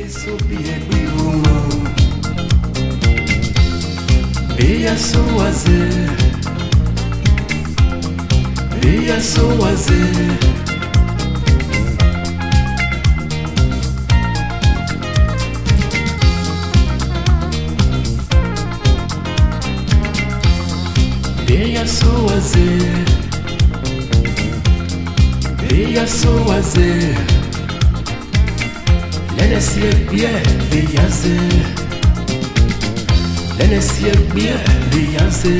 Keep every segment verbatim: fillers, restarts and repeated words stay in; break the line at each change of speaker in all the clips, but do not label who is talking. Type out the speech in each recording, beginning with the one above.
Subia birumo Ia soaze Ia soaze Ia soaze Ia soaze L'N S bien Beyoncé L'N S bien Beyoncé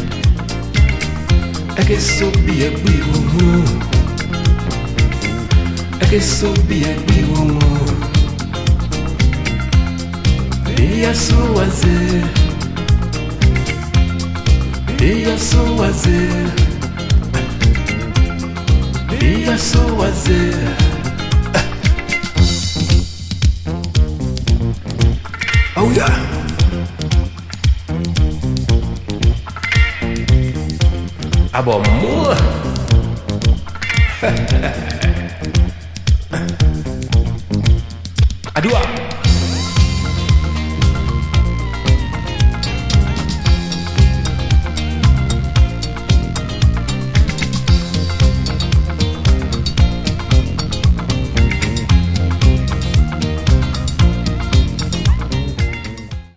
Eke so bien birumo Eke so bien birumo Ia soaze Ia soaze Ia soaze Oh yeah. Abomou. Adua.